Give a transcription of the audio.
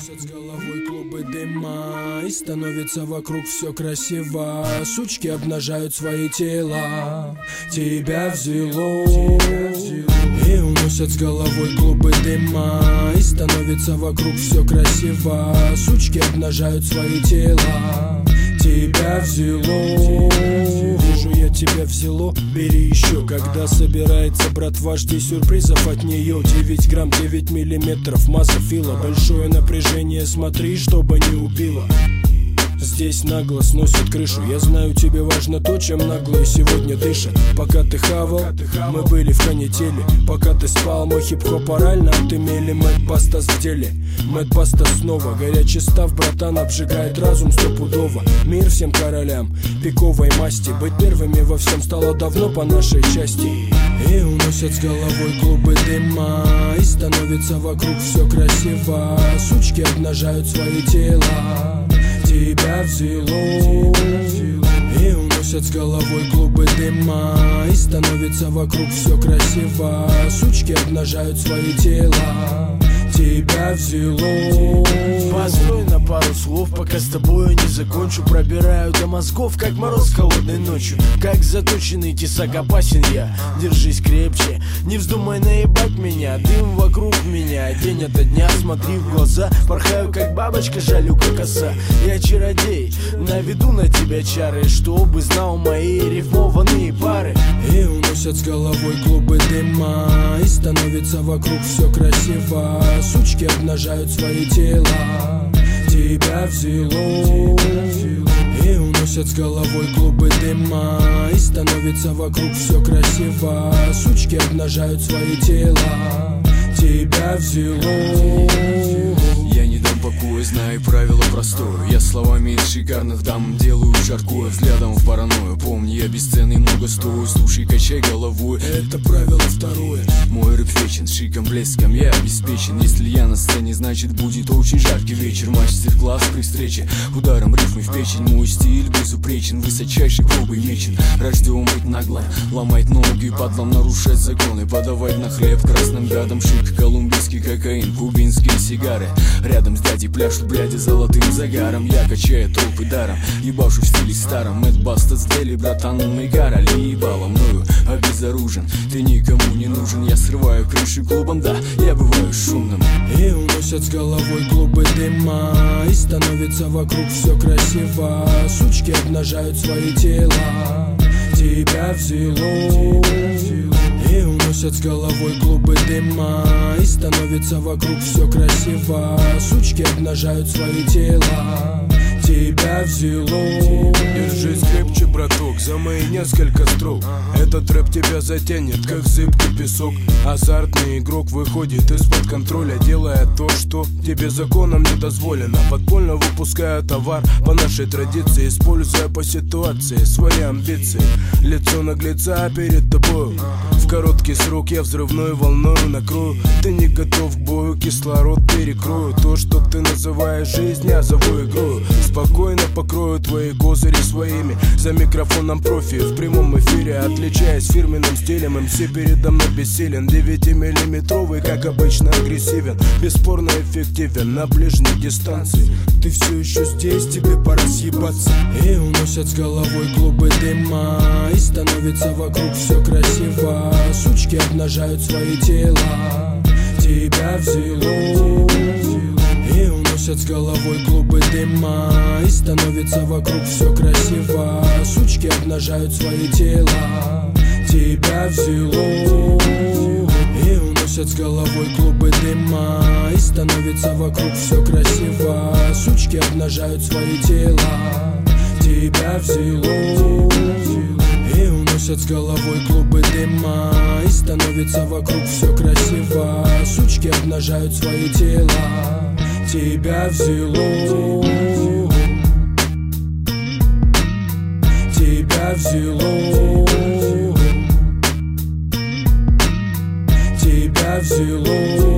уносят с головой клубы дыма, и становится вокруг все красиво. Сучки обнажают свои тела, тебя взяло. И уносят с головой клубы дыма, и становится вокруг все красиво. Сучки обнажают свои тела, тебя взяло. Вижу я тебя взяло, бери еще. Когда собирается братва, жди сюрпризов от нее. 9 грамм, 9 миллиметров, масса фила. Большое напряжение, смотри, чтобы не убило. Здесь нагло сносит крышу. Я знаю, тебе важно то, чем наглые сегодня дышат. Пока ты хавал, мы были в канители. Пока ты спал, мы хип-хоп орально отымели. Мэтт Бастас в деле, Мэтт Бастас снова. Горячий став, братан, обжигает разум стопудово. Мир всем королям пиковой масти. Быть первыми во всем стало давно по нашей части. И уносят с головой клубы дыма, и становится вокруг все красиво. Сучки обнажают свои тела, тебя взяло. И уносят с головой клубы дыма, и становится вокруг все красиво. Сучки обнажают свои тела, тебя взяло. Постой на пару слов, пока с тобою не закончу. Пробираю до мозгов, как мороз холодной ночью. Как заточенный тесак опасен я. Держись крепче, не вздумай наебать меня. Дым вокруг меня, день ото дня. Смотри в глаза, порхаю как бабочка, жалю как оса. Я чародей, наведу на тебя чары, чтобы знал мои рифмованные пары. И уносят с головой клубы дыма, и становится вокруг все красиво. Сучки обнажают свои тела, тебя взяло. И уносят с головой клубы дыма, и становится вокруг все красиво. Сучки обнажают свои тела, тебя взяло. Я не дам покоя, знаю правила простое. Я словами из шикарных дам делаю жаркое. Взглядом в паранойю, помни, я бесценный, много стою. Слушай, качай головой, это правило второе. мой рэп вечен, шиком, блеском я обеспечен. Если я на сцене, значит будет очень жаркий вечер. Мастер-класс при встрече, ударом рифмы в печень. Мой стиль безупречен, высочайший, грубый, мечен. Рожден быть нагло, ломать ноги подлом, нарушать законы, подавать на хлеб красным гадом. Шик, колумбийский кокаин, кубинские сигары. Рядом с дядей пляшут бляди золотым загаром. Я качаю толпы даром, ебашу в стиле старом. Мэтт Бастас в деле, братан, мы короли. Ебало мною обезоружен, ты никому не нужен. Я срываю крыши клубом, да, я бываю шумным. И уносят с головой клубы дыма, и становится вокруг все красиво. Сучки обнажают свои тела, тебя взяло. И уносят с головой клубы дыма, и становится вокруг все красиво. Сучки обнажают свои тела, тебя взяло. Держись крепче, браток, за мои несколько строк. Этот рэп тебя затянет, как зыбкий песок. Азартный игрок выходит из-под контроля, делая то, что тебе законом не дозволено. Подпольно выпуская товар по нашей традиции, используя по ситуации свои амбиции. Лицо наглеца перед тобою, в короткий срок я взрывной волною накрою. Ты не готов к бою, кислород перекрою. То, что ты называешь жизнь, я зову игрою. Спокойно покрою твои козыри своими. За микрофоном профи в прямом эфире, отличаясь фирменным стилем. МС передо мной бессилен, 9-миллиметровый, как обычно агрессивен. Бесспорно эффективен на ближней дистанции. Ты все еще здесь, тебе пора съебаться. И уносят с головой клубы дыма, и становится вокруг все красиво. Сучки обнажают свои тела, тебя взяло. И уносят с головой клубы дыма, и становится вокруг все красиво. Сучки обнажают свои тела, тебя взяло. И уносят с головой клубы дыма, и становится вокруг все красиво. Сучки обнажают свои тела, тебя взяло. И уносят с головой клубы дыма, и становится вокруг все красиво. Сучки обнажают свои тела, тебя взяло. Тебя взяло. Тебя взяло.